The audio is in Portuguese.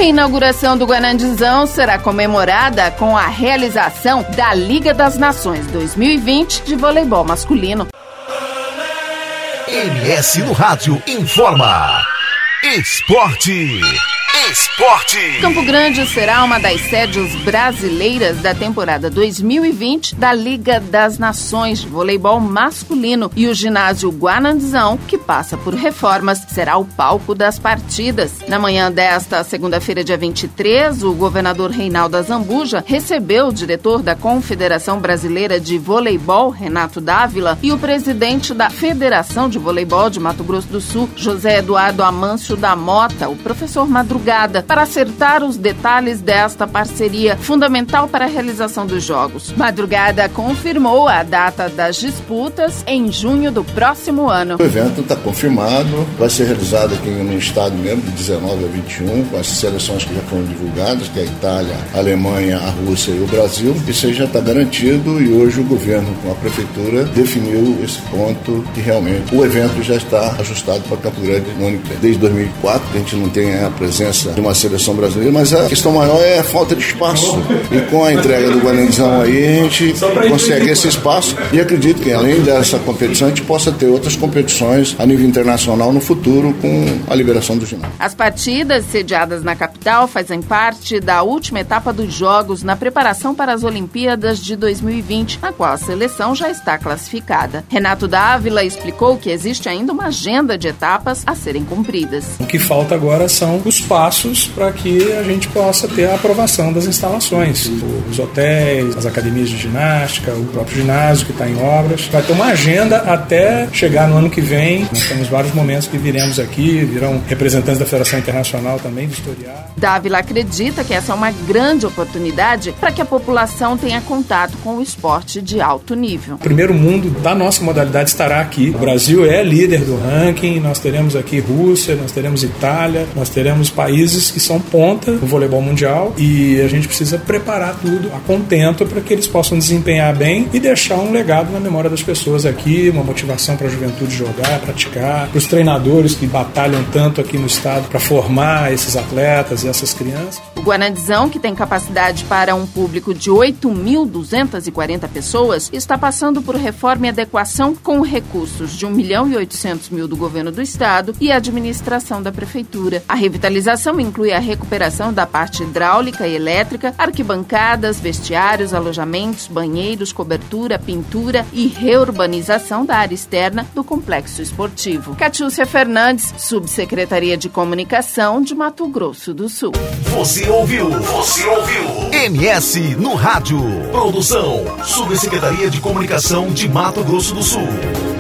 inauguração do Guanandizão será comemorada com a realização da Liga das Nações 2020 de voleibol masculino. MS no Rádio informa. Esporte. Campo Grande será uma das sedes brasileiras da temporada 2020 da Liga das Nações de voleibol masculino, e o ginásio Guanandizão, que passa por reformas, será o palco das partidas. Na manhã desta segunda-feira, dia 23, o governador Reinaldo Azambuja recebeu o diretor da Confederação Brasileira de Voleibol, Renato Dávila, e o presidente da Federação de Voleibol de Mato Grosso do Sul, José Eduardo Amâncio da Mota, o professor Madrugada, para acertar os detalhes desta parceria fundamental para a realização dos Jogos. Madrugada confirmou a data das disputas em junho do próximo ano. O evento está confirmado, vai ser realizado aqui no estado mesmo, de 19 a 21, com as seleções que já foram divulgadas, que é a Itália, a Alemanha, a Rússia e o Brasil. Isso aí já está garantido, e hoje o governo, com a prefeitura, definiu esse ponto, que realmente o evento já está ajustado para Campo Grande no ano que vem. Desde 2004, a gente não tem a presença de uma seleção brasileira, mas a questão maior é a falta de espaço. E com a entrega do Guanandizão aí, a gente consegue esse espaço, e acredito que além dessa competição, a gente possa ter outras competições a nível internacional no futuro, com a liberação do ginásio. As partidas sediadas na capital fazem parte da última etapa dos Jogos na preparação para as Olimpíadas de 2020, na qual a seleção já está classificada. Renato Dávila explicou que existe ainda uma agenda de etapas a serem cumpridas. O que falta agora são os passos para que a gente possa ter a aprovação das instalações, os hotéis, as academias de ginástica, o próprio ginásio que está em obras. Vai ter uma agenda até chegar no ano que vem. Nós temos vários momentos que viremos aqui, virão representantes da Federação Internacional também de historiar. Dávila acredita que essa é uma grande oportunidade para que a população tenha contato com o esporte de alto nível. O primeiro mundo da nossa modalidade estará aqui. O Brasil é líder do ranking, nós teremos aqui Rússia, nós teremos Itália, nós teremos países que são ponta no voleibol mundial, e a gente precisa preparar tudo a contento para que eles possam desempenhar bem e deixar um legado na memória das pessoas aqui, uma motivação para a juventude jogar, praticar, para os treinadores que batalham tanto aqui no estado para formar esses atletas e essas crianças. O Guanandizão, que tem capacidade para um público de 8.240 pessoas, está passando por reforma e adequação com recursos de 1.800.000 do governo do estado e a administração da prefeitura. A revitalização inclui a recuperação da parte hidráulica e elétrica, arquibancadas, vestiários, alojamentos, banheiros, cobertura, pintura e reurbanização da área externa do complexo esportivo. Catiúcia Fernandes, Subsecretaria de Comunicação de Mato Grosso do Sul. Você ouviu MS no Rádio. Produção, Subsecretaria de Comunicação de Mato Grosso do Sul.